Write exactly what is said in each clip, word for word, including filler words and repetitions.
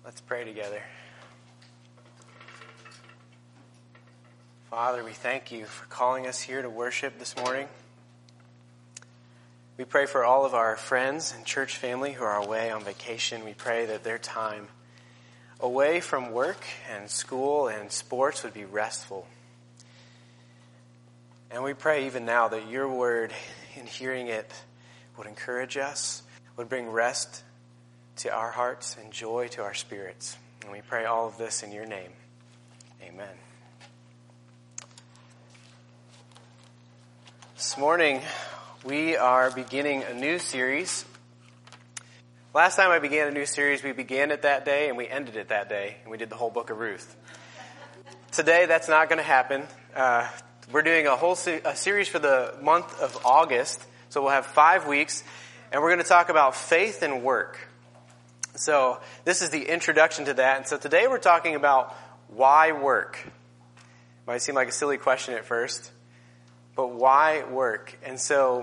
Let's pray together. Father, we thank you for calling us here to worship this morning. We pray for all of our friends and church family who are away on vacation. We pray that their time away from work and school and sports would be restful. And we pray even now that your word, in hearing it, would encourage us, would bring rest to our hearts and joy to our spirits. And we pray all of this in your name. Amen. This morning, we are beginning a new series. Last time I began a new series, we began it that day and we ended it that day, and we did the whole book of Ruth. Today, that's not going to happen. Uh, we're doing a whole se- a series for the month of August, so we'll have five weeks, and we're going to talk about faith and work. So this is the introduction to that. And so today we're talking about why work. Might seem like a silly question at first, but why work? And so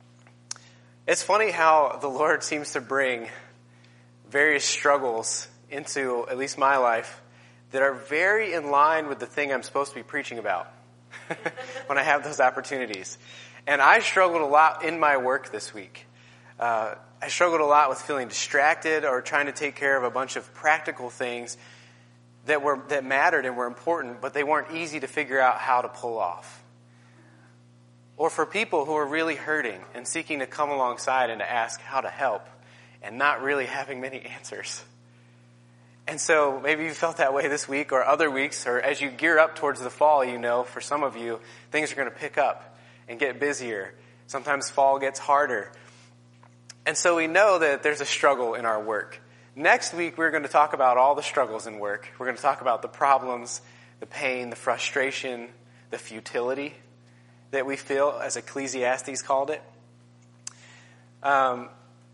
it's funny how the Lord seems to bring various struggles into at least my life that are very in line with the thing I'm supposed to be preaching about when I have those opportunities. And I struggled a lot in my work this week. Uh, I struggled a lot with feeling distracted or trying to take care of a bunch of practical things that were that mattered and were important, but they weren't easy to figure out how to pull off. Or for people who are really hurting and seeking to come alongside and to ask how to help and not really having many answers. And so maybe you felt that way this week or other weeks, or as you gear up towards the fall, you know, for some of you, things are going to pick up and get busier. Sometimes fall gets harder. And so we know that there's a struggle in our work. Next week, we're going to talk about all the struggles in work. We're going to talk about the problems, the pain, the frustration, the futility that we feel, as Ecclesiastes called it. Um,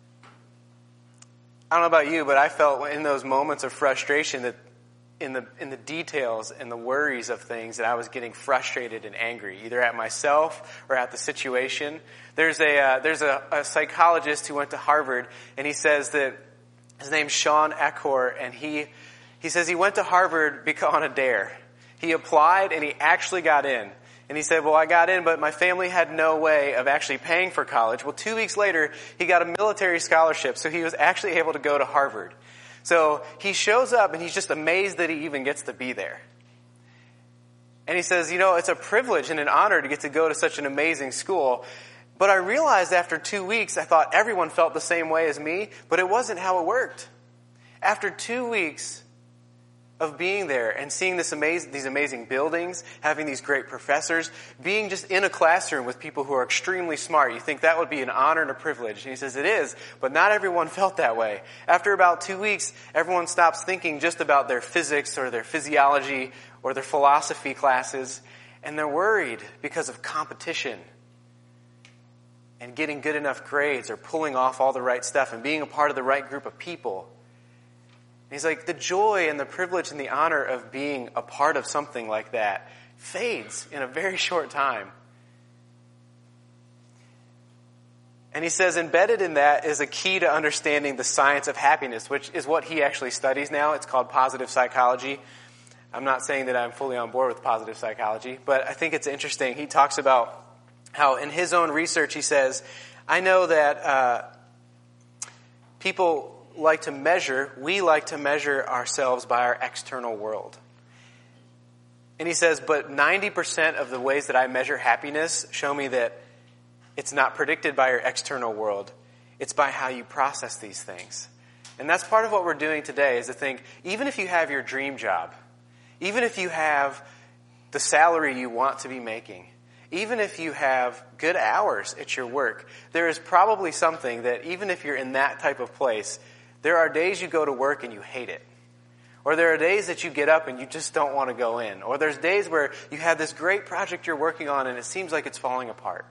I don't know about you, but I felt in those moments of frustration that in the in the details and the worries of things that I was getting frustrated and angry, either at myself or at the situation. There's a uh, there's a, a psychologist who went to Harvard, and he says that his name's Sean Echor, and he he says he went to Harvard because on a dare. He applied and he actually got in. And he said, well, I got in, but my family had no way of actually paying for college. Well, two weeks later, he got a military scholarship, so he was actually able to go to Harvard. So he shows up and he's just amazed that he even gets to be there. And he says, you know, it's a privilege and an honor to get to go to such an amazing school. But I realized after two weeks, I thought everyone felt the same way as me, but it wasn't how it worked. After two weeks of being there and seeing this amazing, these amazing buildings, having these great professors, being just in a classroom with people who are extremely smart, you think that would be an honor and a privilege. And he says it is, but not everyone felt that way. After about two weeks, everyone stops thinking just about their physics or their physiology or their philosophy classes, and they're worried because of competition and getting good enough grades or pulling off all the right stuff and being a part of the right group of people. He's like, the joy and the privilege and the honor of being a part of something like that fades in a very short time. And he says embedded in that is a key to understanding the science of happiness, which is what he actually studies now. It's called positive psychology. I'm not saying that I'm fully on board with positive psychology, but I think it's interesting. He talks about how in his own research, he says, I know that uh, people like to measure, we like to measure ourselves by our external world. And he says, but ninety percent of the ways that I measure happiness show me that it's not predicted by your external world. It's by how you process these things. And that's part of what we're doing today, is to think, even if you have your dream job, even if you have the salary you want to be making, even if you have good hours at your work, there is probably something that even if you're in that type of place, there are days you go to work and you hate it. Or there are days that you get up and you just don't want to go in. Or there's days where you have this great project you're working on and it seems like it's falling apart.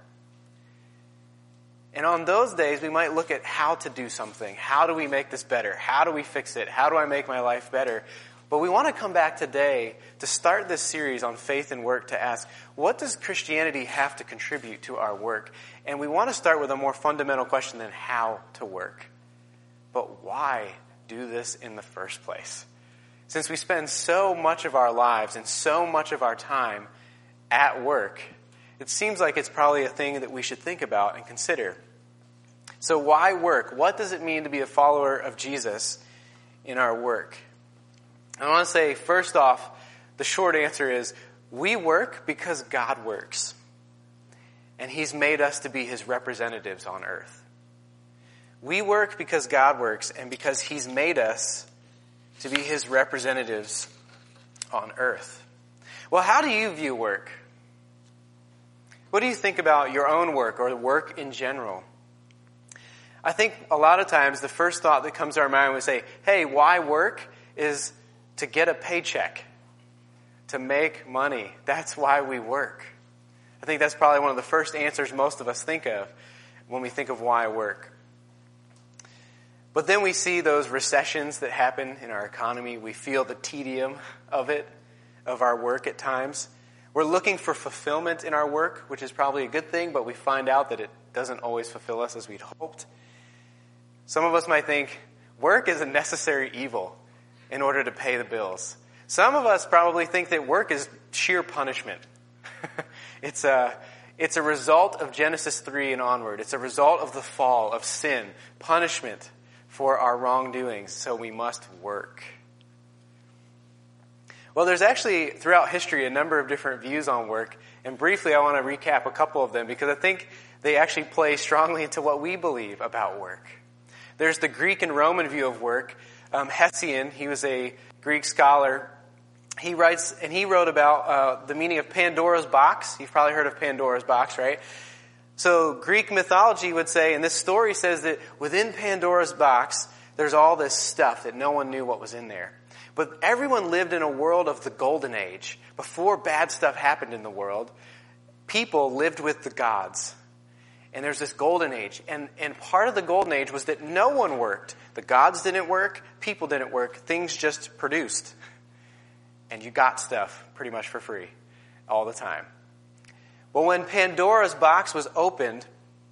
And on those days, we might look at how to do something. How do we make this better? How do we fix it? How do I make my life better? But we want to come back today to start this series on faith and work to ask, what does Christianity have to contribute to our work? And we want to start with a more fundamental question than how to work. But why do this in the first place? Since we spend so much of our lives and so much of our time at work, it seems like it's probably a thing that we should think about and consider. So why work? What does it mean to be a follower of Jesus in our work? I want to say, first off, the short answer is, we work because God works. And He's made us to be His representatives on earth. We work because God works and because He's made us to be His representatives on earth. Well, how do you view work? What do you think about your own work or work in general? I think a lot of times the first thought that comes to our mind when we say, hey, why work? Is to get a paycheck, to make money. That's why we work. I think that's probably one of the first answers most of us think of when we think of why work. But then we see those recessions that happen in our economy. We feel the tedium of it, of our work at times. We're looking for fulfillment in our work, which is probably a good thing, but we find out that it doesn't always fulfill us as we'd hoped. Some of us might think work is a necessary evil in order to pay the bills. Some of us probably think that work is sheer punishment. It's a, it's a result of Genesis three and onward. It's a result of the fall, of sin, punishment for our wrongdoings, so we must work. Well, there's actually, throughout history, a number of different views on work, and briefly I want to recap a couple of them because I think they actually play strongly into what we believe about work. There's the Greek and Roman view of work. Um, Hesiod, he was a Greek scholar. He writes, and he wrote about uh, the meaning of Pandora's box. You've probably heard of Pandora's box, right? So Greek mythology would say, and this story says that within Pandora's box, there's all this stuff that no one knew what was in there. But everyone lived in a world of the golden age. Before bad stuff happened in the world, people lived with the gods. And there's this golden age. And, and part of the golden age was that no one worked. The gods didn't work. People didn't work. Things just produced. And you got stuff pretty much for free all the time. But when Pandora's box was opened,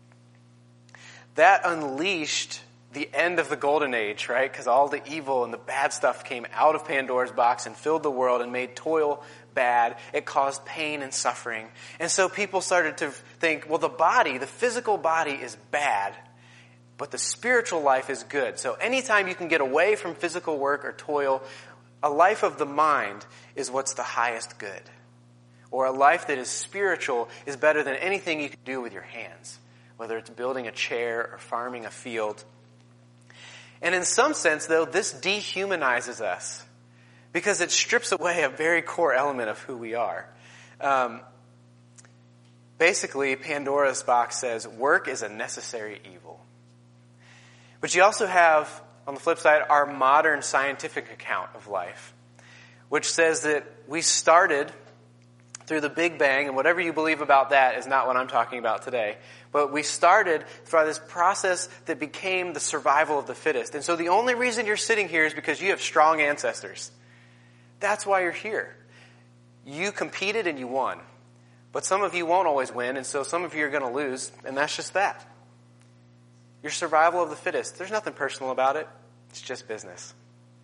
that unleashed the end of the golden age, right? Because all the evil and the bad stuff came out of Pandora's box and filled the world and made toil bad. It caused pain and suffering. And so people started to think, well, the body, the physical body is bad, but the spiritual life is good. So anytime you can get away from physical work or toil, a life of the mind is what's the highest good. Or a life that is spiritual is better than anything you can do with your hands, whether it's building a chair or farming a field. And in some sense, though, this dehumanizes us because it strips away a very core element of who we are. Um, basically, Pandora's box says work is a necessary evil. But you also have, on the flip side, our modern scientific account of life, which says that we started through the Big Bang, and whatever you believe about that is not what I'm talking about today. But we started through this process that became the survival of the fittest. And so the only reason you're sitting here is because you have strong ancestors. That's why you're here. You competed and you won. But some of you won't always win, and so some of you are going to lose, and that's just that. Your survival of the fittest. There's nothing personal about it. It's just business.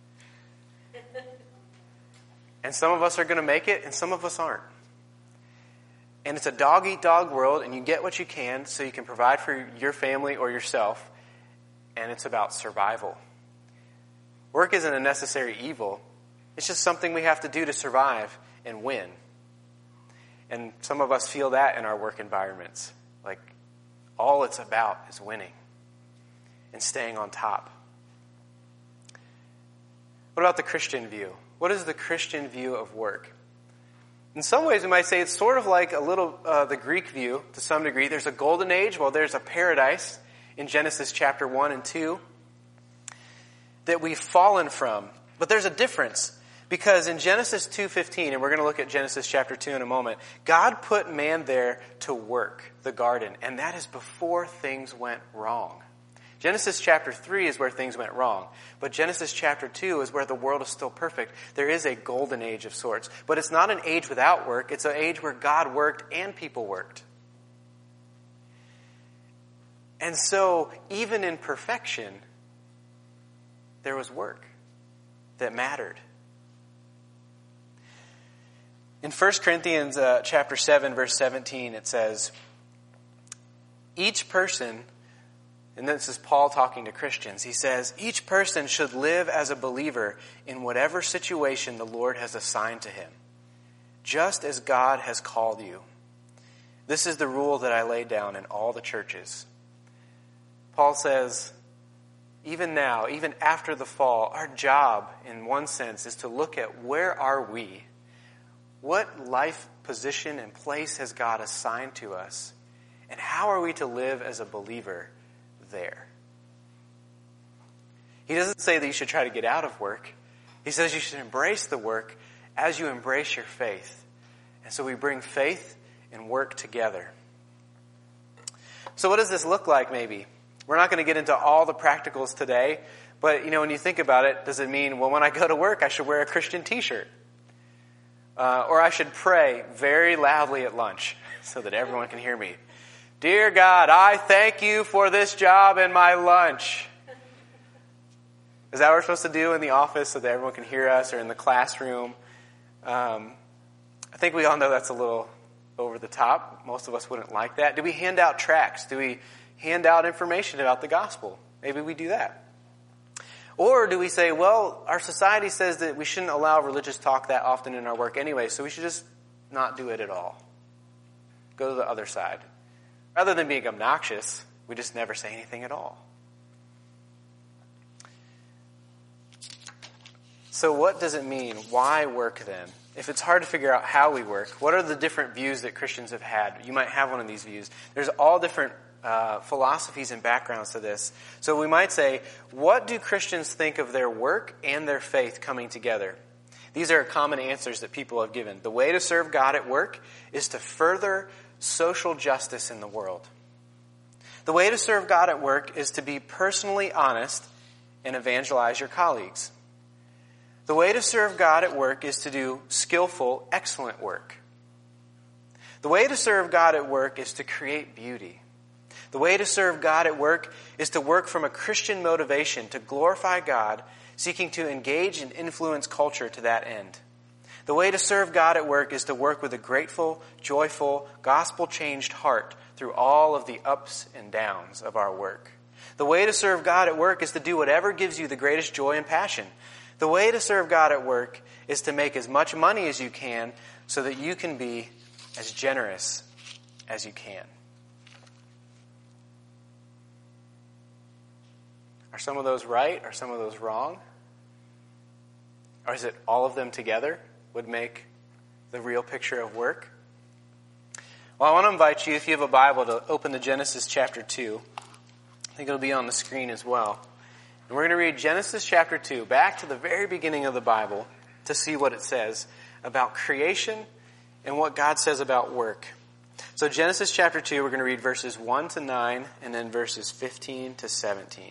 And some of us are going to make it, and some of us aren't. And it's a dog-eat-dog world, and you get what you can so you can provide for your family or yourself, and it's about survival. Work isn't a necessary evil. It's just something we have to do to survive and win. And some of us feel that in our work environments. Like, all it's about is winning and staying on top. What about the Christian view? What is the Christian view of work? In some ways, we might say it's sort of like a little uh, the Greek view to some degree. There's a golden age, well, there's a paradise in Genesis chapter one and two that we've fallen from. But there's a difference because in Genesis two fifteen, and we're going to look at Genesis chapter two in a moment, God put man there to work the garden, and that is before things went wrong. Genesis chapter three is where things went wrong. But Genesis chapter two is where the world is still perfect. There is a golden age of sorts. But it's not an age without work. It's an age where God worked and people worked. And so, even in perfection, there was work that mattered. In First Corinthians uh, chapter seven, verse seventeen, it says, each person, and this is Paul talking to Christians, he says, each person should live as a believer in whatever situation the Lord has assigned to him, just as God has called you. This is the rule that I laid down in all the churches. Paul says, even now, even after the fall, our job, in one sense, is to look at where are we? What life position and place has God assigned to us? And how are we to live as a believer there? He doesn't say that you should try to get out of work. He says you should embrace the work as you embrace your faith. And so we bring faith and work together. So what does this look like maybe? We're not going to get into all the practicals today, but you know, when you think about it, does it mean, well, when I go to work, I should wear a Christian t-shirt? Uh, or I should pray very loudly at lunch so that everyone can hear me. Dear God, I thank you for this job and my lunch. Is that what we're supposed to do in the office so that everyone can hear us, or in the classroom? Um, I think we all know that's a little over the top. Most of us wouldn't like that. Do we hand out tracts? Do we hand out information about the gospel? Maybe we do that. Or do we say, well, our society says that we shouldn't allow religious talk that often in our work anyway, so we should just not do it at all. Go to the other side. Rather than being obnoxious, we just never say anything at all. So what does it mean? Why work then? If it's hard to figure out how we work, what are the different views that Christians have had? You might have one of these views. There's all different uh, philosophies and backgrounds to this. So we might say, what do Christians think of their work and their faith coming together? These are common answers that people have given. The way to serve God at work is to further social justice in the world. The way to serve God at work is to be personally honest and evangelize your colleagues. The way to serve God at work is to do skillful, excellent work. The way to serve God at work is to create beauty. The way to serve God at work is to work from a Christian motivation to glorify God, seeking to engage and influence culture to that end. The way to serve God at work is to work with a grateful, joyful, gospel-changed heart through all of the ups and downs of our work. The way to serve God at work is to do whatever gives you the greatest joy and passion. The way to serve God at work is to make as much money as you can so that you can be as generous as you can. Are some of those right? Are some of those wrong? Or is it all of them together would make the real picture of work? Well, I want to invite you, if you have a Bible, to open to Genesis chapter two. I think it'll be on the screen as well. And we're going to read Genesis chapter two, back to the very beginning of the Bible, to see what it says about creation and what God says about work. So Genesis chapter two, we're going to read verses one to nine, and then verses fifteen to seventeen.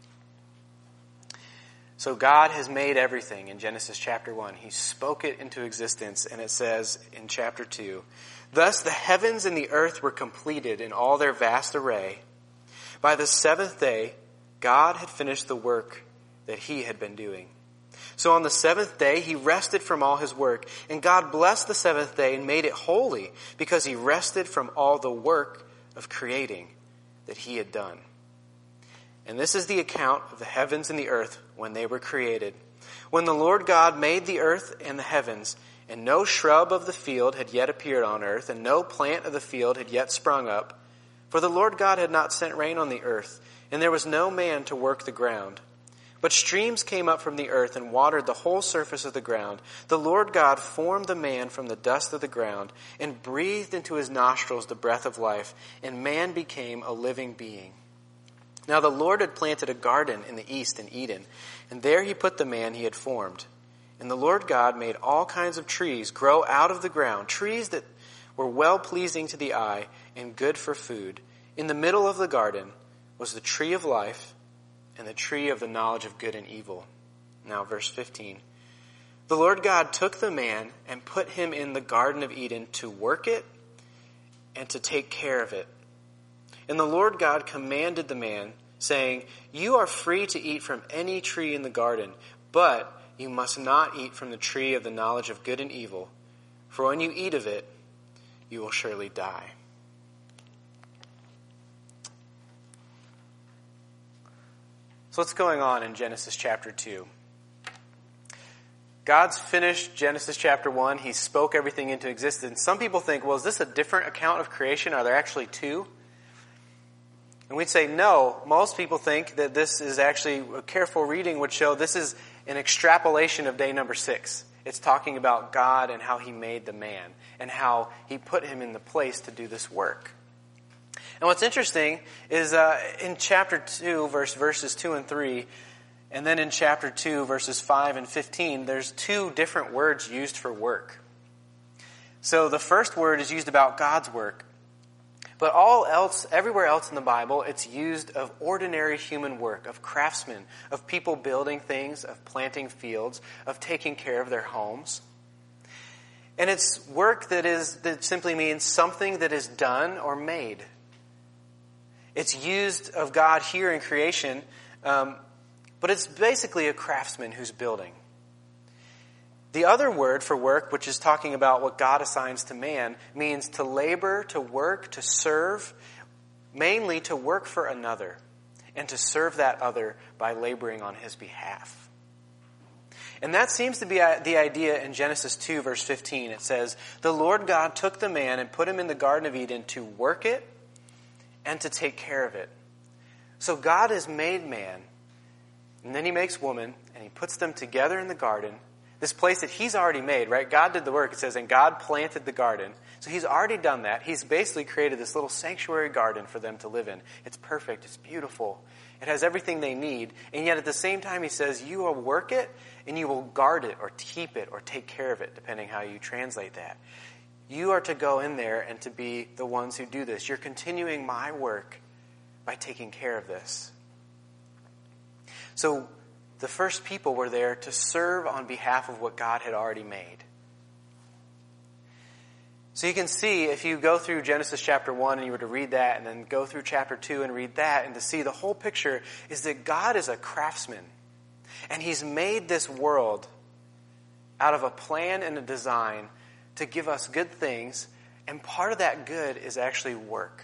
So God has made everything in Genesis chapter one. He spoke it into existence, and it says in chapter two, "Thus the heavens and the earth were completed in all their vast array. By the seventh day, God had finished the work that he had been doing. So on the seventh day, he rested from all his work, and God blessed the seventh day and made it holy, because he rested from all the work of creating that he had done. And this is the account of the heavens and the earth when they were created. When the Lord God made the earth and the heavens, and no shrub of the field had yet appeared on earth, and no plant of the field had yet sprung up, for the Lord God had not sent rain on the earth, and there was no man to work the ground. But streams came up from the earth and watered the whole surface of the ground. The Lord God formed the man from the dust of the ground and breathed into his nostrils the breath of life, and man became a living being. Now the Lord had planted a garden in the east in Eden, and there he put the man he had formed. And the Lord God made all kinds of trees grow out of the ground, trees that were well-pleasing to the eye and good for food. In the middle of the garden was the tree of life and the tree of the knowledge of good and evil." Now verse fifteen. "The Lord God took the man and put him in the Garden of Eden to work it and to take care of it. And the Lord God commanded the man saying, "You are free to eat from any tree in the garden, but you must not eat from the tree of the knowledge of good and evil, for when you eat of it, you will surely die." So what's going on in Genesis chapter two? God's finished Genesis chapter one. He spoke everything into existence. Some people think, well, is this a different account of creation? Are there actually two? And we'd say no. Most people think that this is actually, a careful reading would show this is an extrapolation of day number six. It's talking about God and how he made the man and how he put him in the place to do this work. And what's interesting is uh, in chapter two, verse, verses two and three, and then in chapter two, verses five and fifteen, there's two different words used for work. So the first word is used about God's work. But all else, everywhere else in the Bible, it's used of ordinary human work, of craftsmen, of people building things, of planting fields, of taking care of their homes. And it's work that is that simply means something that is done or made. It's used of God here in creation, um, but it's basically a craftsman who's building. The other word for work, which is talking about what God assigns to man, means to labor, to work, to serve, mainly to work for another, and to serve that other by laboring on his behalf. And that seems to be the idea in Genesis two, verse fifteen. It says, "The Lord God took the man and put him in the Garden of Eden to work it and to take care of it." So God has made man, and then he makes woman, and he puts them together in the garden, this place that he's already made, right? God did the work. It says, and God planted the garden. So he's already done that. He's basically created this little sanctuary garden for them to live in. It's perfect. It's beautiful. It has everything they need. And yet at the same time, he says, you will work it and you will guard it or keep it or take care of it, depending how you translate that. You are to go in there and to be the ones who do this. You're continuing my work by taking care of this. So the first people were there to serve on behalf of what God had already made. So you can see, if you go through Genesis chapter one and you were to read that, and then go through chapter two and read that, and to see the whole picture is that God is a craftsman. And he's made this world out of a plan and a design to give us good things, and part of that good is actually work.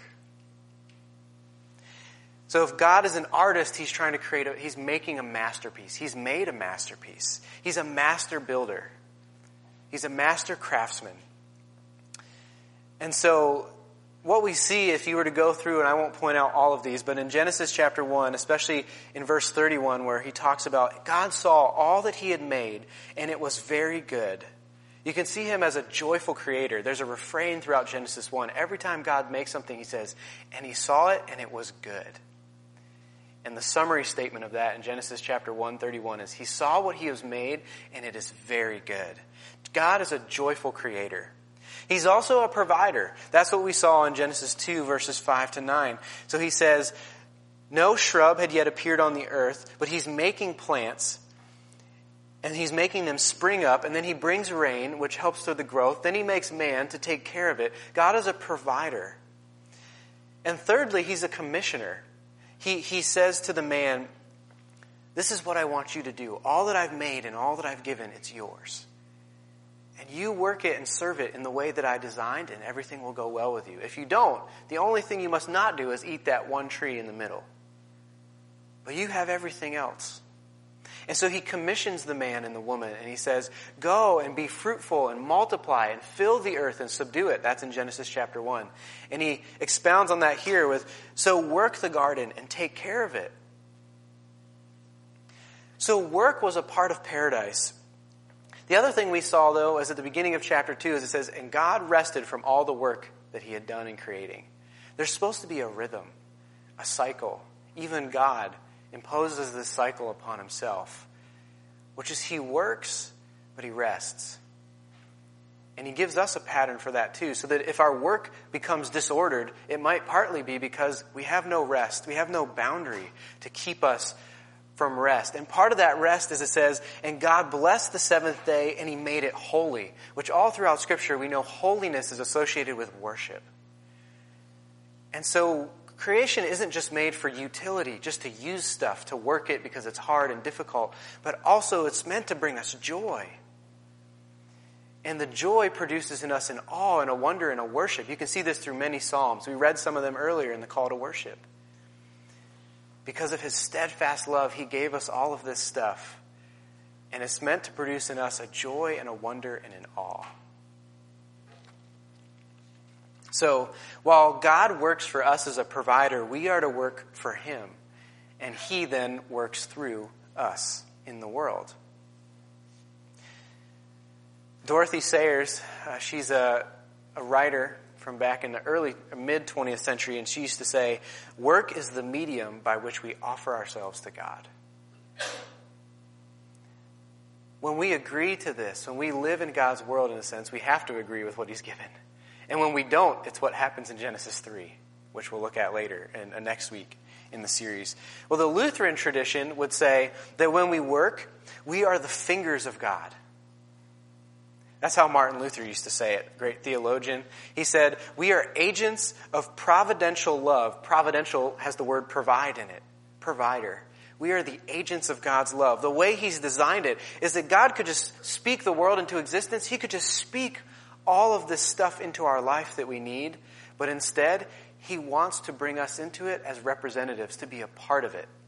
So if God is an artist, he's trying to create a, he's making a masterpiece. He's made a masterpiece. He's a master builder. He's a master craftsman. And so what we see, if you were to go through, and I won't point out all of these, but in Genesis chapter one, especially in verse thirty-one, where he talks about God saw all that he had made, and it was very good. You can see him as a joyful creator. There's a refrain throughout Genesis one. Every time God makes something, he says, and he saw it, and it was good. And the summary statement of that in Genesis chapter one thirty-one is, he saw what he has made, and it is very good. God is a joyful creator. He's also a provider. That's what we saw in Genesis two, verses five to nine. So he says, no shrub had yet appeared on the earth, but he's making plants, and he's making them spring up, and then he brings rain, which helps to the growth. Then he makes man to take care of it. God is a provider. And thirdly, he's a commissioner. He, he says to the man, this is what I want you to do. All that I've made and all that I've given, it's yours. And you work it and serve it in the way that I designed, and everything will go well with you. If you don't, the only thing you must not do is eat that one tree in the middle. But you have everything else. And so he commissions the man and the woman, and he says, go and be fruitful and multiply and fill the earth and subdue it. That's in Genesis chapter one. And he expounds on that here with, so work the garden and take care of it. So work was a part of paradise. The other thing we saw, though, is at the beginning of chapter two, is it says, and God rested from all the work that he had done in creating. There's supposed to be a rhythm, a cycle. Even God imposes this cycle upon himself, which is he works, but he rests. And he gives us a pattern for that too, so that if our work becomes disordered, it might partly be because we have no rest, we have no boundary to keep us from rest. And part of that rest, as it says, and God blessed the seventh day and he made it holy, which all throughout Scripture we know holiness is associated with worship. And so creation isn't just made for utility, just to use stuff, to work it because it's hard and difficult, but also it's meant to bring us joy. And the joy produces in us an awe and a wonder and a worship. You can see this through many Psalms. We read some of them earlier in the call to worship. Because of his steadfast love, he gave us all of this stuff. And it's meant to produce in us a joy and a wonder and an awe. So, while God works for us as a provider, we are to work for him. And he then works through us in the world. Dorothy Sayers, uh, she's a, a writer from back in the early, mid-twentieth century, and she used to say, work is the medium by which we offer ourselves to God. When we agree to this, when we live in God's world in a sense, we have to agree with what he's given. And when we don't, it's what happens in Genesis three, which we'll look at later and uh, next week in the series. Well, the Lutheran tradition would say that when we work, we are the fingers of God. That's how Martin Luther used to say it, great theologian. He said, we are agents of providential love. Providential has the word provide in it. Provider. We are the agents of God's love. The way he's designed it is that God could just speak the world into existence. He could just speak all of this stuff into our life that we need. But instead, he wants to bring us into it as representatives, to be a part of it.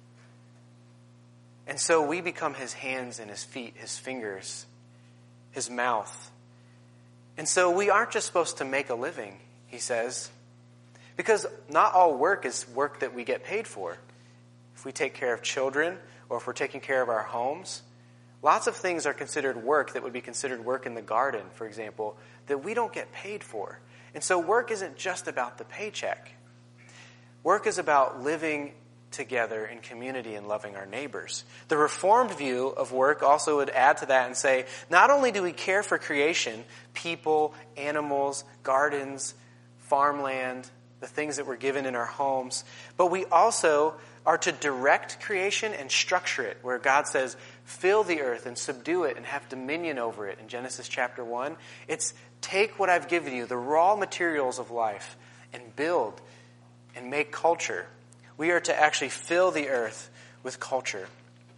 And so we become his hands and his feet, his fingers, his mouth. And so we aren't just supposed to make a living, he says, because not all work is work that we get paid for. If we take care of children or if we're taking care of our homes, lots of things are considered work that would be considered work in the garden, for example, that we don't get paid for. And so work isn't just about the paycheck. Work is about living together in community and loving our neighbors. The Reformed view of work also would add to that and say, not only do we care for creation, people, animals, gardens, farmland, the things that we're given in our homes, but we also are to direct creation and structure it, where God says, fill the earth and subdue it and have dominion over it in Genesis chapter one. It's take what I've given you, the raw materials of life, and build and make culture. We are to actually fill the earth with culture.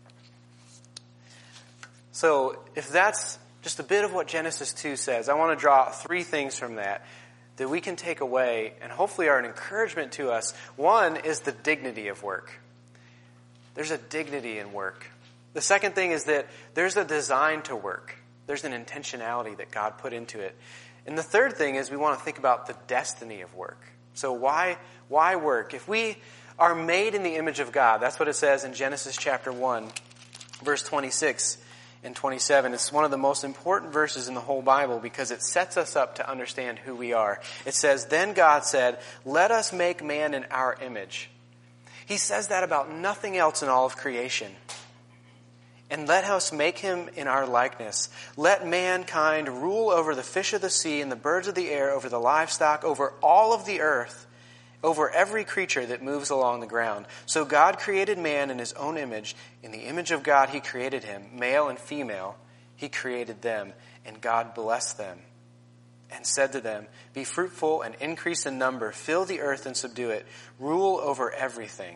So, if that's just a bit of what Genesis two says, I want to draw out three things from that that we can take away and hopefully are an encouragement to us. One is the dignity of work. There's a dignity in work. The second thing is that there's a design to work. There's an intentionality that God put into it. And the third thing is we want to think about the destiny of work. So why, why work? If we are made in the image of God, that's what it says in Genesis chapter one, verse twenty-six and twenty-seven. It's one of the most important verses in the whole Bible because it sets us up to understand who we are. It says, then God said, let us make man in our image. He says that about nothing else in all of creation. And let us make him in our likeness. Let mankind rule over the fish of the sea and the birds of the air, over the livestock, over all of the earth, over every creature that moves along the ground. So God created man in his own image. In the image of God he created him. Male and female he created them. And God blessed them and said to them, be fruitful and increase in number. Fill the earth and subdue it. Rule over everything.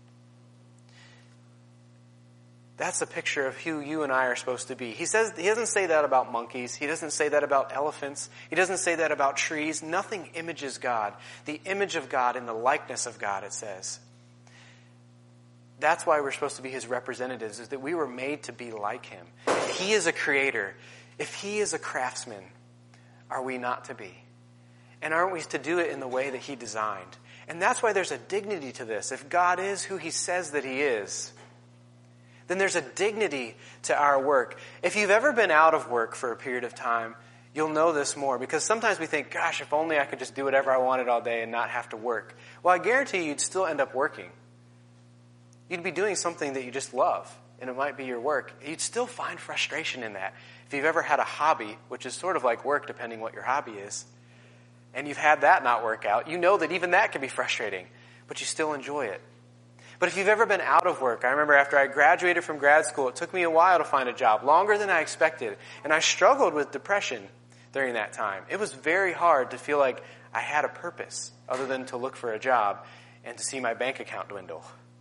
That's the picture of who you and I are supposed to be. He says, he doesn't say that about monkeys. He doesn't say that about elephants. He doesn't say that about trees. Nothing images God. The image of God and the likeness of God, it says. That's why we're supposed to be his representatives, is that we were made to be like him. If he is a creator, if he is a craftsman, are we not to be? And aren't we to do it in the way that he designed? And that's why there's a dignity to this. If God is who he says that he is, then there's a dignity to our work. If you've ever been out of work for a period of time, you'll know this more. Because sometimes we think, gosh, if only I could just do whatever I wanted all day and not have to work. Well, I guarantee you, you'd still end up working. You'd be doing something that you just love, and it might be your work. You'd still find frustration in that. If you've ever had a hobby, which is sort of like work depending what your hobby is, and you've had that not work out, you know that even that can be frustrating, but you still enjoy it. But if you've ever been out of work, I remember after I graduated from grad school, it took me a while to find a job, longer than I expected. And I struggled with depression during that time. It was very hard to feel like I had a purpose other than to look for a job and to see my bank account dwindle.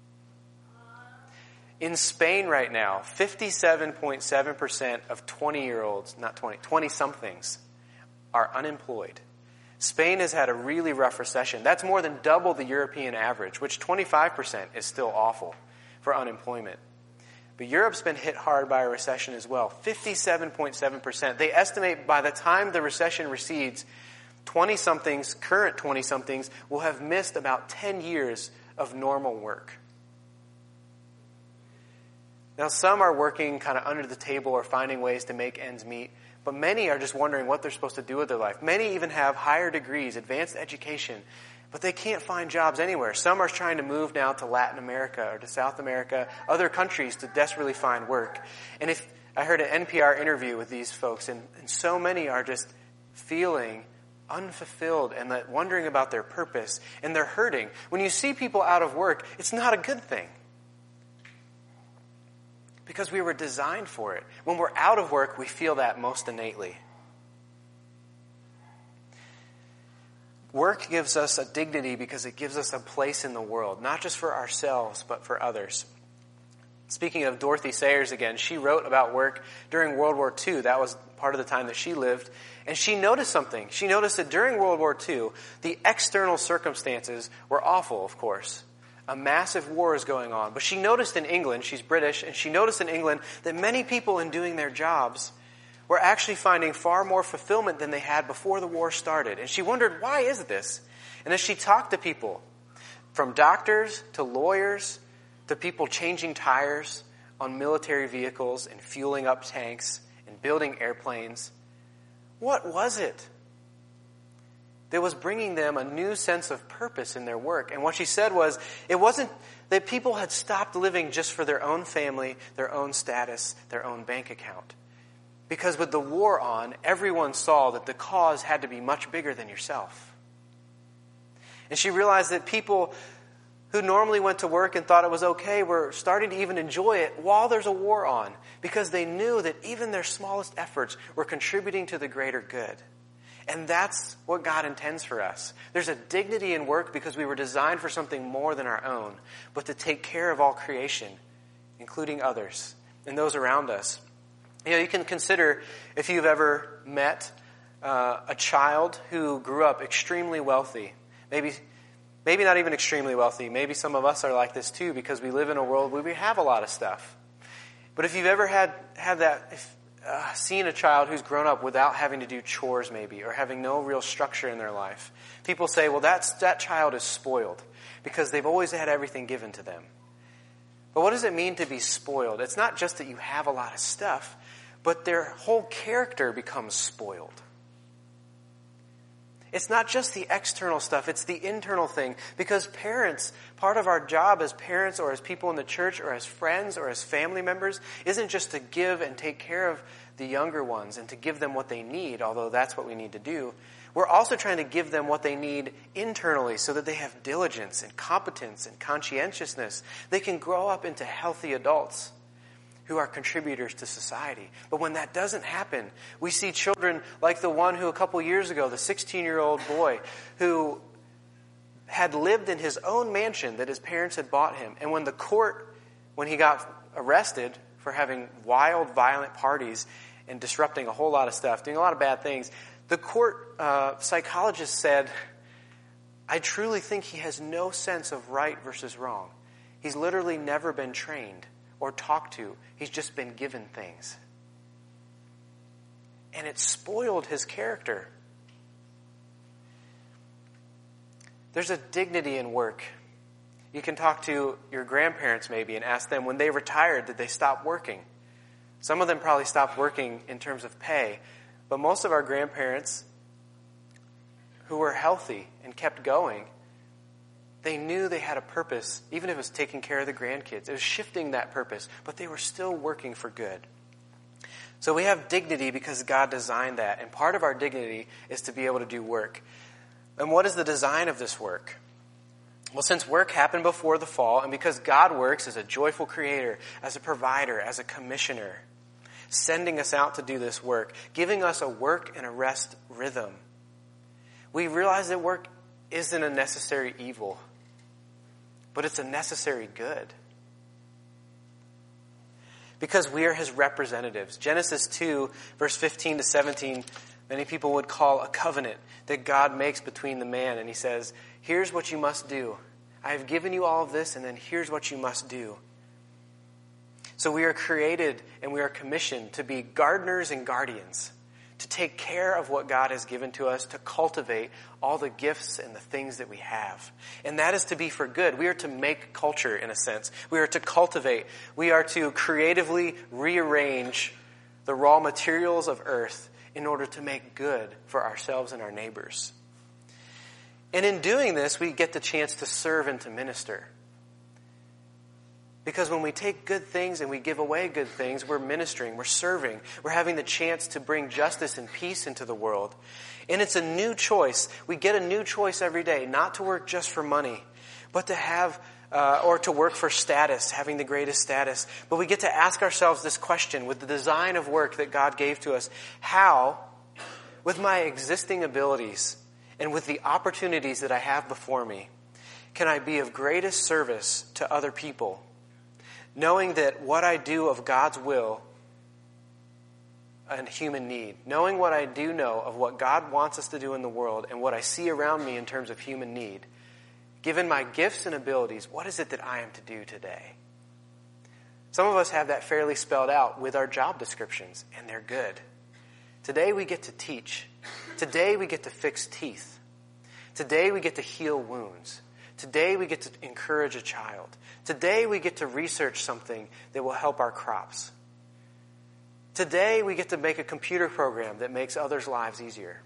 In Spain right now, fifty-seven point seven percent of twenty-year-olds, not twenty, twenty-somethings are unemployed. Spain has had a really rough recession. That's more than double the European average, which twenty-five percent is still awful for unemployment. But Europe's been hit hard by a recession as well, fifty-seven point seven percent. They estimate by the time the recession recedes, twenty-somethings, current twenty-somethings, will have missed about ten years of normal work. Now, some are working kind of under the table or finding ways to make ends meet, but many are just wondering what they're supposed to do with their life. Many even have higher degrees, advanced education, but they can't find jobs anywhere. Some are trying to move now to Latin America or to South America, other countries to desperately find work. And if I heard an N P R interview with these folks, and, and so many are just feeling unfulfilled and that wondering about their purpose, and they're hurting. When you see people out of work, it's not a good thing. Because we were designed for it. When we're out of work, we feel that most innately. Work gives us a dignity because it gives us a place in the world, not just for ourselves, but for others. Speaking of Dorothy Sayers again, she wrote about work during World War Two. That was part of the time that she lived. And she noticed something. She noticed that during World War Two, the external circumstances were awful, of course. A massive war is going on. But she noticed in England, she's British, and she noticed in England that many people in doing their jobs were actually finding far more fulfillment than they had before the war started. And she wondered, why is this? And as she talked to people, from doctors to lawyers to people changing tires on military vehicles and fueling up tanks and building airplanes, what was it that was bringing them a new sense of purpose in their work? And what she said was, it wasn't that people had stopped living just for their own family, their own status, their own bank account. Because with the war on, everyone saw that the cause had to be much bigger than yourself. And she realized that people who normally went to work and thought it was okay were starting to even enjoy it while there's a war on, because they knew that even their smallest efforts were contributing to the greater good. And that's what God intends for us. There's a dignity in work because we were designed for something more than our own, but to take care of all creation, including others and those around us. You know, you can consider if you've ever met uh, a child who grew up extremely wealthy. Maybe, maybe not even extremely wealthy. Maybe some of us are like this too because we live in a world where we have a lot of stuff. But if you've ever had, had that... If, Uh, seeing a child who's grown up without having to do chores maybe, or having no real structure in their life. People say, well, that's, that child is spoiled because they've always had everything given to them. But what does it mean to be spoiled? It's not just that you have a lot of stuff, but their whole character becomes spoiled. It's not just the external stuff, it's the internal thing. Because parents, part of our job as parents or as people in the church or as friends or as family members isn't just to give and take care of the younger ones and to give them what they need, although that's what we need to do. We're also trying to give them what they need internally so that they have diligence and competence and conscientiousness. They can grow up into healthy adults who are contributors to society. But when that doesn't happen, we see children like the one who a couple years ago, the sixteen-year-old boy, who had lived in his own mansion that his parents had bought him. And when the court, when he got arrested for having wild, violent parties and disrupting a whole lot of stuff, doing a lot of bad things, the court uh, psychologist said, I truly think he has no sense of right versus wrong. He's literally never been trained or talked to. He's just been given things. And it spoiled his character. There's a dignity in work. You can talk to your grandparents maybe and ask them, when they retired, did they stop working? Some of them probably stopped working in terms of pay, but most of our grandparents who were healthy and kept going, they knew they had a purpose, even if it was taking care of the grandkids. It was shifting that purpose, but they were still working for good. So we have dignity because God designed that, and part of our dignity is to be able to do work. And what is the design of this work? Well, since work happened before the fall, and because God works as a joyful creator, as a provider, as a commissioner, sending us out to do this work, giving us a work and a rest rhythm, we realize that work isn't a necessary evil, but it's a necessary good. Because we are his representatives. Genesis two, verse fifteen to seventeen, many people would call a covenant that God makes between the man. And he says, here's what you must do. I have given you all of this, and then here's what you must do. So we are created and we are commissioned to be gardeners and guardians, to take care of what God has given to us, to cultivate all the gifts and the things that we have. And that is to be for good. We are to make culture, in a sense. We are to cultivate. We are to creatively rearrange the raw materials of earth in order to make good for ourselves and our neighbors. And in doing this, we get the chance to serve and to minister. Because when we take good things and we give away good things, we're ministering, we're serving, we're having the chance to bring justice and peace into the world. And it's a new choice. We get a new choice every day, not to work just for money, but to have, uh, or to work for status, having the greatest status. But we get to ask ourselves this question with the design of work that God gave to us. How, with my existing abilities and with the opportunities that I have before me, can I be of greatest service to other people? Knowing that what I do of God's will and human need, knowing what I do know of what God wants us to do in the world and what I see around me in terms of human need, given my gifts and abilities, what is it that I am to do today? Some of us have that fairly spelled out with our job descriptions, and they're good. Today we get to teach. Today we get to fix teeth. Today we get to heal wounds. Today we get to encourage a child. Today we get to research something that will help our crops. Today we get to make a computer program that makes others' lives easier.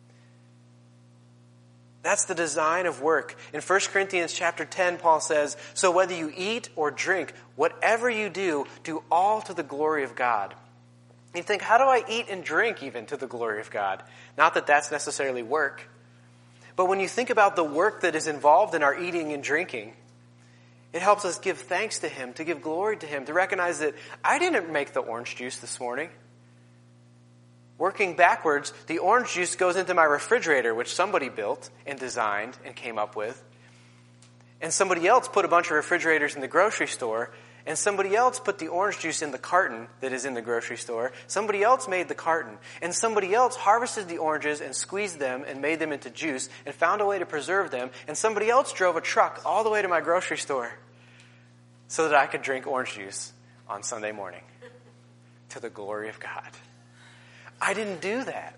That's the design of work. In First Corinthians chapter ten, Paul says, so whether you eat or drink, whatever you do, do all to the glory of God. You think, how do I eat and drink even to the glory of God? Not that that's necessarily work. But when you think about the work that is involved in our eating and drinking, it helps us give thanks to him, to give glory to him, to recognize that I didn't make the orange juice this morning. Working backwards, the orange juice goes into my refrigerator, which somebody built and designed and came up with. And somebody else put a bunch of refrigerators in the grocery store. And somebody else put the orange juice in the carton that is in the grocery store. Somebody else made the carton. And somebody else harvested the oranges and squeezed them and made them into juice and found a way to preserve them. And somebody else drove a truck all the way to my grocery store so that I could drink orange juice on Sunday morning to the glory of God. I didn't do that.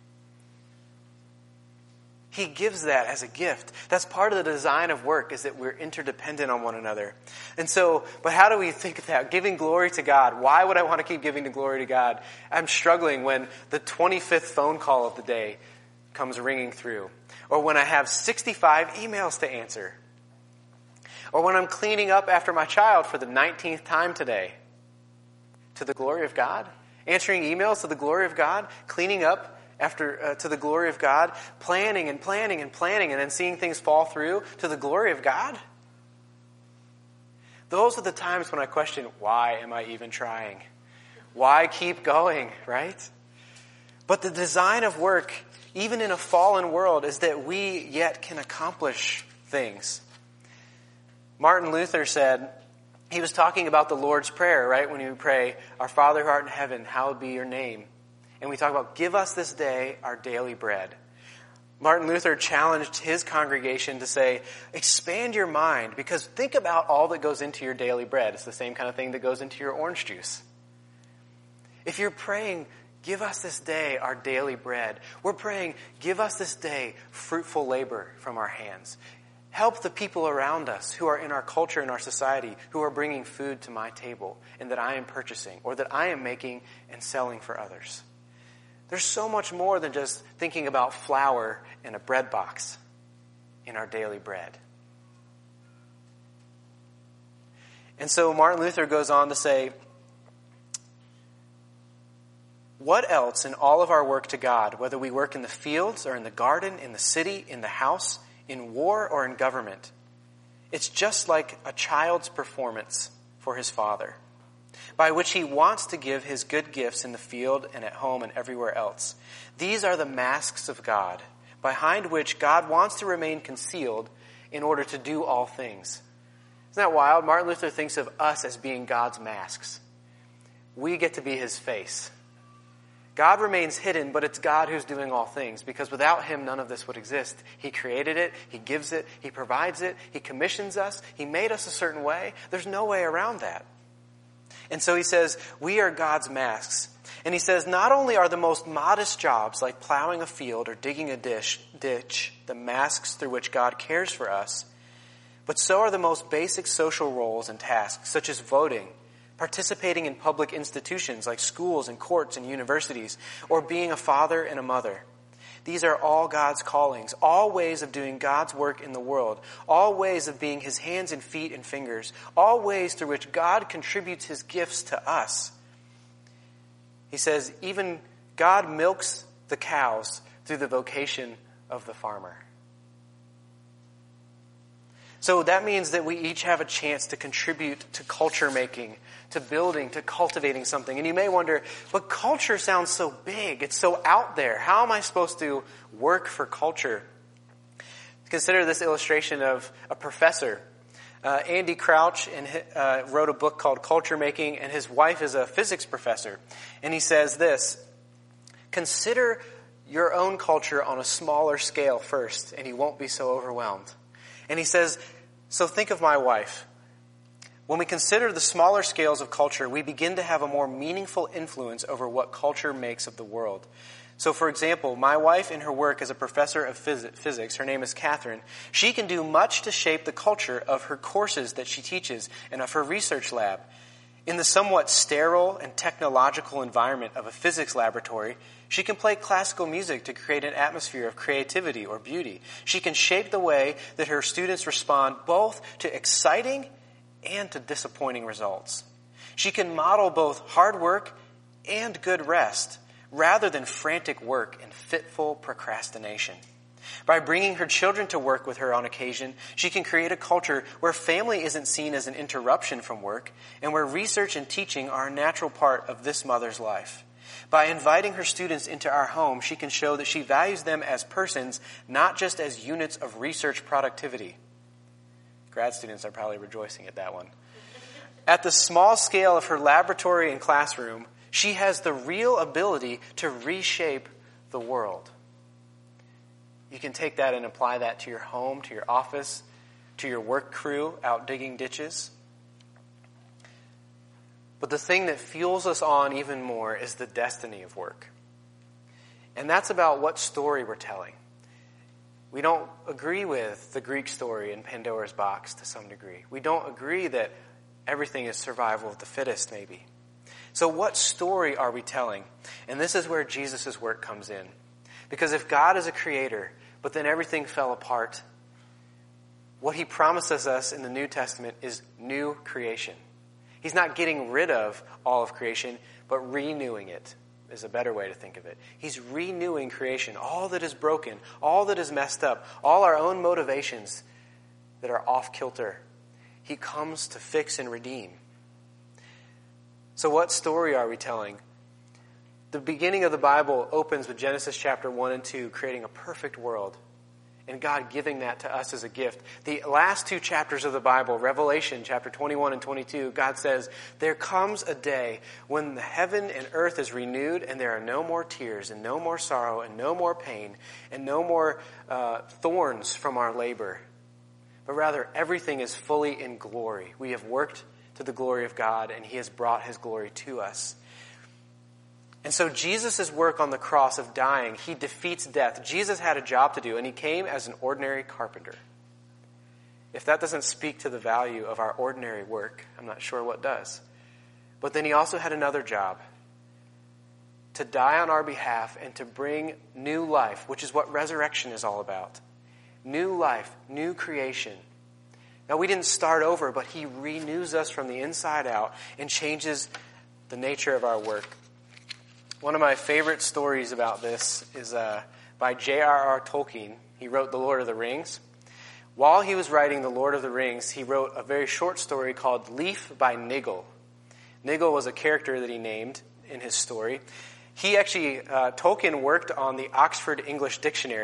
He gives that as a gift. That's part of the design of work, is that we're interdependent on one another. And so, but how do we think of that? Giving glory to God. Why would I want to keep giving the glory to God? I'm struggling when the twenty-fifth phone call of the day comes ringing through. Or when I have sixty-five emails to answer. Or when I'm cleaning up after my child for the nineteenth time today. To the glory of God. Answering emails to the glory of God. Cleaning up after uh, to the glory of God, planning and planning and planning and then seeing things fall through to the glory of God. Those are the times when I question, why am I even trying? Why keep going, right? But the design of work, even in a fallen world, is that we yet can accomplish things. Martin Luther said, he was talking about the Lord's Prayer, right? When you pray, our Father who art in heaven, hallowed be your name. And we talk about, give us this day our daily bread. Martin Luther challenged his congregation to say, expand your mind, because think about all that goes into your daily bread. It's the same kind of thing that goes into your orange juice. If you're praying, give us this day our daily bread, we're praying, give us this day fruitful labor from our hands. Help the people around us who are in our culture and our society, who are bringing food to my table and that I am purchasing or that I am making and selling for others. There's so much more than just thinking about flour in a bread box in our daily bread. And so Martin Luther goes on to say, what else in all of our work to God, whether we work in the fields or in the garden, in the city, in the house, in war or in government, it's just like a child's performance for his father, by which he wants to give his good gifts in the field and at home and everywhere else. These are the masks of God, behind which God wants to remain concealed in order to do all things. Isn't that wild? Martin Luther thinks of us as being God's masks. We get to be his face. God remains hidden, but it's God who's doing all things, because without him, none of this would exist. He created it, he gives it, he provides it, he commissions us, he made us a certain way. There's no way around that. And so he says, we are God's masks. And he says, not only are the most modest jobs, like plowing a field or digging a dish, ditch, the masks through which God cares for us, but so are the most basic social roles and tasks, such as voting, participating in public institutions like schools and courts and universities, or being a father and a mother. These are all God's callings, all ways of doing God's work in the world, all ways of being his hands and feet and fingers, all ways through which God contributes his gifts to us. He says, even God milks the cows through the vocation of the farmer. So that means that we each have a chance to contribute to culture making, to building, to cultivating something. And you may wonder, but culture sounds so big. It's so out there. How am I supposed to work for culture? Consider this illustration of a professor. Uh, Andy Crouch in, uh, wrote a book called Culture Making, and his wife is a physics professor. And he says this, consider your own culture on a smaller scale first, and you won't be so overwhelmed. And he says, so think of my wife. When we consider the smaller scales of culture, we begin to have a more meaningful influence over what culture makes of the world. So, for example, my wife in her work as a professor of phys- physics, her name is Catherine, she can do much to shape the culture of her courses that she teaches and of her research lab. In the somewhat sterile and technological environment of a physics laboratory, she can play classical music to create an atmosphere of creativity or beauty. She can shape the way that her students respond both to exciting and to disappointing results. She can model both hard work and good rest, rather than frantic work and fitful procrastination. By bringing her children to work with her on occasion, she can create a culture where family isn't seen as an interruption from work and where research and teaching are a natural part of this mother's life. By inviting her students into our home, she can show that she values them as persons, not just as units of research productivity. Grad students are probably rejoicing at that one. At the small scale of her laboratory and classroom, she has the real ability to reshape the world. You can take that and apply that to your home, to your office, to your work crew out digging ditches. But the thing that fuels us on even more is the destiny of work. And that's about what story we're telling. We don't agree with the Greek story in Pandora's box to some degree. We don't agree that everything is survival of the fittest, maybe. So what story are we telling? And this is where Jesus' work comes in. Because if God is a creator, but then everything fell apart, what he promises us in the New Testament is new creation. He's not getting rid of all of creation, but renewing it is a better way to think of it. He's renewing creation, all that is broken, all that is messed up, all our own motivations that are off kilter. He comes to fix and redeem. So what story are we telling? The beginning of the Bible opens with Genesis chapter one and two, creating a perfect world, and God giving that to us as a gift. The last two chapters of the Bible, Revelation chapter twenty-one and twenty-two, God says, there comes a day when the heaven and earth is renewed and there are no more tears and no more sorrow and no more pain and no more uh, thorns from our labor. But rather, everything is fully in glory. We have worked to the glory of God, and he has brought his glory to us. And so Jesus' work on the cross of dying, he defeats death. Jesus had a job to do, and he came as an ordinary carpenter. If that doesn't speak to the value of our ordinary work, I'm not sure what does. But then he also had another job, to die on our behalf and to bring new life, which is what resurrection is all about. New life, new creation. Now, we didn't start over, but he renews us from the inside out and changes the nature of our work. One of my favorite stories about this is uh, by J R R Tolkien. He wrote The Lord of the Rings. While he was writing The Lord of the Rings, he wrote a very short story called Leaf by Niggle. Niggle was a character that he named in his story. He actually, uh, Tolkien worked on the Oxford English Dictionary,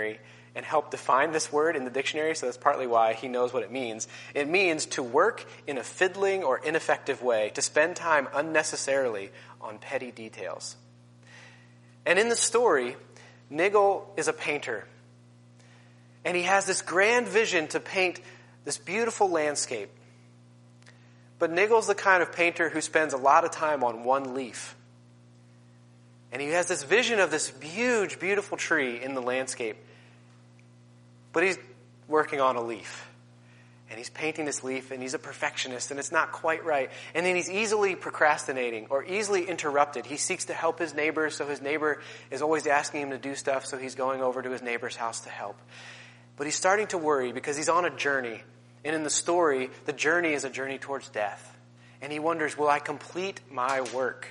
and helped define this word in the dictionary, so that's partly why he knows what it means. It means to work in a fiddling or ineffective way, to spend time unnecessarily on petty details. And in the story, Nigel is a painter. And he has this grand vision to paint this beautiful landscape. But Nigel's the kind of painter who spends a lot of time on one leaf. And he has this vision of this huge, beautiful tree in the landscape. But he's working on a leaf. And he's painting this leaf, and he's a perfectionist, and it's not quite right. And then he's easily procrastinating or easily interrupted. He seeks to help his neighbor, so his neighbor is always asking him to do stuff, so he's going over to his neighbor's house to help. But he's starting to worry because he's on a journey. And in the story, the journey is a journey towards death. And he wonders, will I complete my work?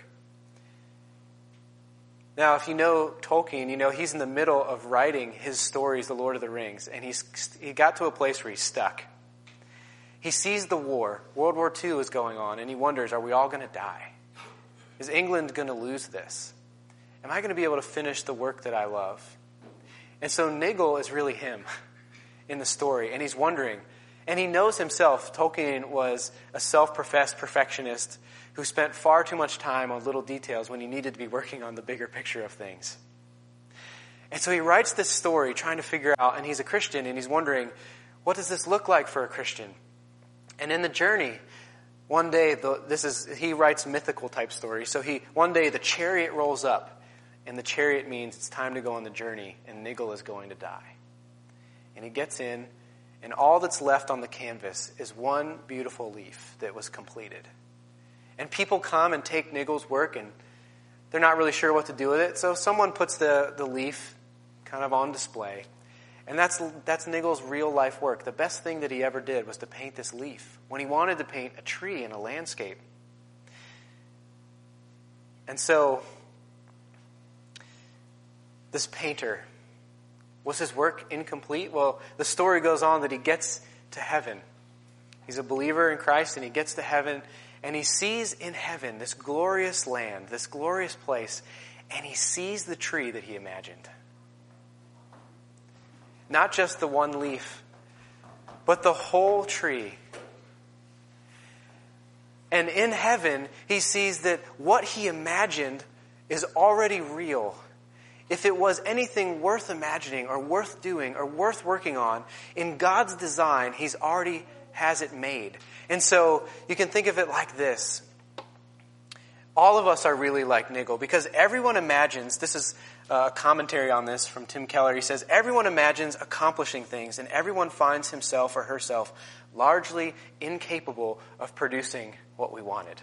Now, if you know Tolkien, you know he's in the middle of writing his stories, The Lord of the Rings, and he's he got to a place where he's stuck. He sees the war. World War Two is going on, and he wonders, are we all going to die? Is England going to lose this? Am I going to be able to finish the work that I love? And so Nigel is really him in the story, and he's wondering. And he knows himself, Tolkien was a self-professed perfectionist who spent far too much time on little details when he needed to be working on the bigger picture of things. And so he writes this story trying to figure out, and he's a Christian, and he's wondering, what does this look like for a Christian? And in the journey, one day, the, this is he writes mythical type stories. So he one day the chariot rolls up, and the chariot means it's time to go on the journey, and Nigel is going to die. And he gets in, and all that's left on the canvas is one beautiful leaf that was completed. And people come and take Nigel's work, and they're not really sure what to do with it. So someone puts the, the leaf kind of on display. And that's that's Nigel's real life work. The best thing that he ever did was to paint this leaf when he wanted to paint a tree in a landscape. And so this painter, was his work incomplete? Well, the story goes on that he gets to heaven. He's a believer in Christ, and he gets to heaven, and he sees in heaven this glorious land, this glorious place, and he sees the tree that he imagined. Not just the one leaf, but the whole tree. And in heaven, he sees that what he imagined is already real. If it was anything worth imagining or worth doing or worth working on, in God's design, he's already has it made. And so you can think of it like this. All of us are really like Nigel because everyone imagines, this is a commentary on this from Tim Keller, he says, everyone imagines accomplishing things and everyone finds himself or herself largely incapable of producing what we wanted.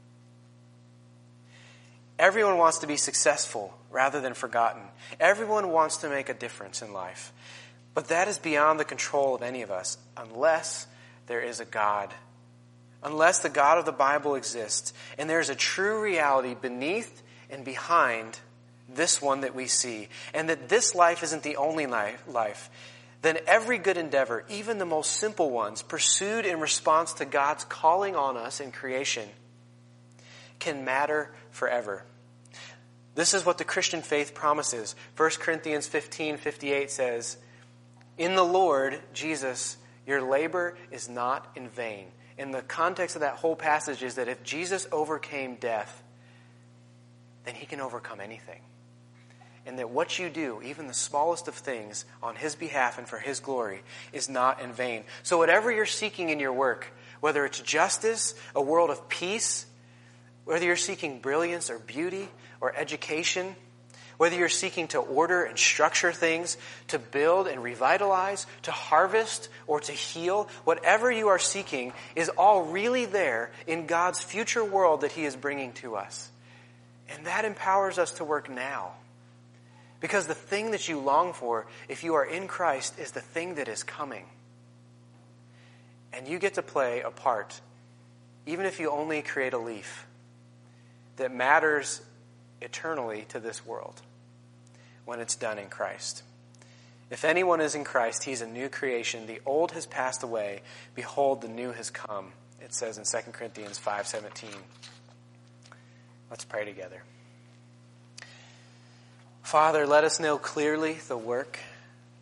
Everyone wants to be successful rather than forgotten. Everyone wants to make a difference in life. But that is beyond the control of any of us unless there is a God. Unless the God of the Bible exists and there's a true reality beneath and behind this one that we see, and that this life isn't the only life, then every good endeavor, even the most simple ones, pursued in response to God's calling on us in creation, can matter forever. This is what the Christian faith promises. First Corinthians fifteen fifty-eight says, "In the Lord Jesus, your labor is not in vain." And the context of that whole passage is that if Jesus overcame death, then he can overcome anything. And that what you do, even the smallest of things, on his behalf and for his glory, is not in vain. So whatever you're seeking in your work, whether it's justice, a world of peace, whether you're seeking brilliance or beauty or education, whether you're seeking to order and structure things, to build and revitalize, to harvest or to heal, whatever you are seeking is all really there in God's future world that he is bringing to us. And that empowers us to work now. Because the thing that you long for, if you are in Christ, is the thing that is coming. And you get to play a part, even if you only create a leaf, that matters eternally to this world when it's done in Christ. If anyone is in Christ, he's a new creation. The old has passed away. Behold, the new has come. It says in Second Corinthians five seventeen. Let's pray together. Father, let us know clearly the work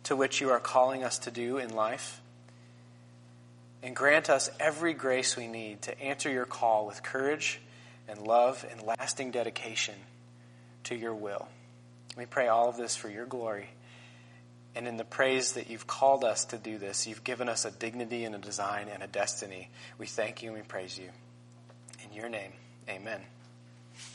to which you are calling us to do in life. And grant us every grace we need to answer your call with courage and love and lasting dedication to your will. We pray all of this for your glory. And in the praise that you've called us to do this, you've given us a dignity and a design and a destiny. We thank you and we praise you. In your name, amen.